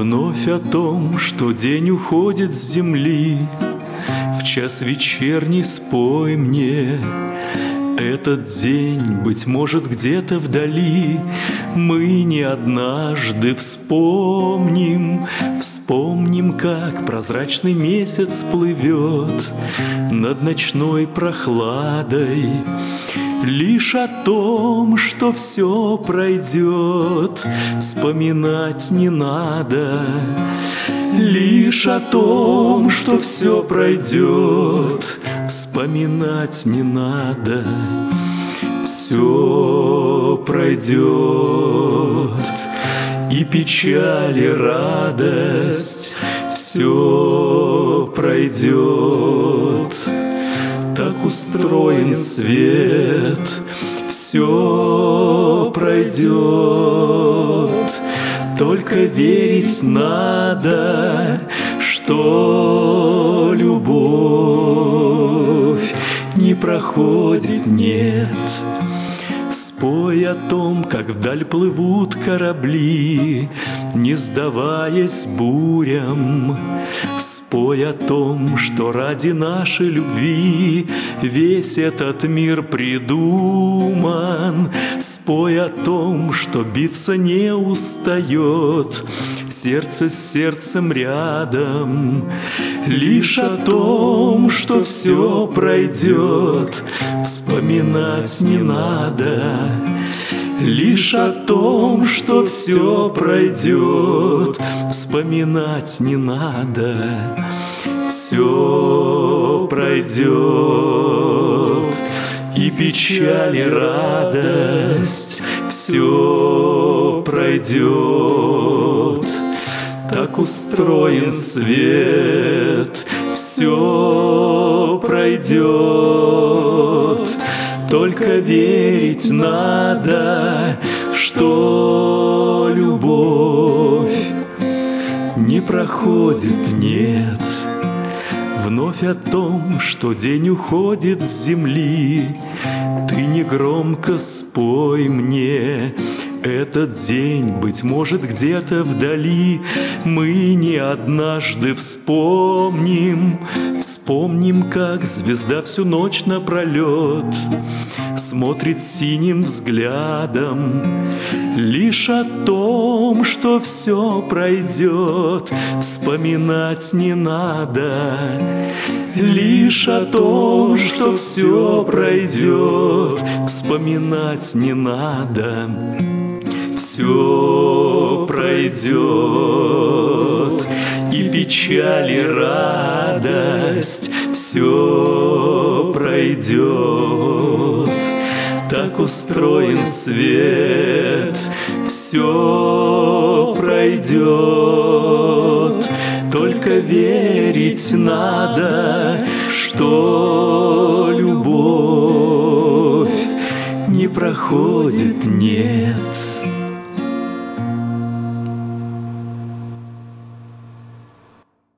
Вновь о том, что день уходит с земли, в час вечерний спой мне. Этот день, быть может, где-то вдали мы не однажды вспомним, как прозрачный месяц плывет над ночной прохладой. Лишь о том, что все пройдет, вспоминать не надо. Лишь о том, что все пройдет, вспоминать не надо. Все пройдет, и печаль, и радость, все пройдет. Так устроен свет, все пройдет. Только верить надо, что любовь не проходит, нет. Спой о том, как вдаль плывут корабли, не сдаваясь бурям. Спой о том, что ради нашей любви весь этот мир придуман. Спой о том, что биться не устает сердце с сердцем рядом. Лишь о том, что все пройдет, вспоминать не надо. Лишь о том, что все пройдет, вспоминать не надо. Все пройдет, и печаль, и радость, все пройдет. Так устроен свет, все пройдет. Только верить надо, что любовь не проходит, нет. Вновь о том, что день уходит с земли, ты негромко спой мне. Этот день, быть может, где-то вдали мы не однажды вспомним. Вспомним, как звезда всю ночь напролет смотрит синим взглядом. Лишь о том, что все пройдет, вспоминать не надо. Лишь о том, что все пройдет, вспоминать не надо. Все пройдет, и печаль, и радость, все пройдет. Так устроен свет, все пройдет. Только верить надо, что любовь не проходит, нет.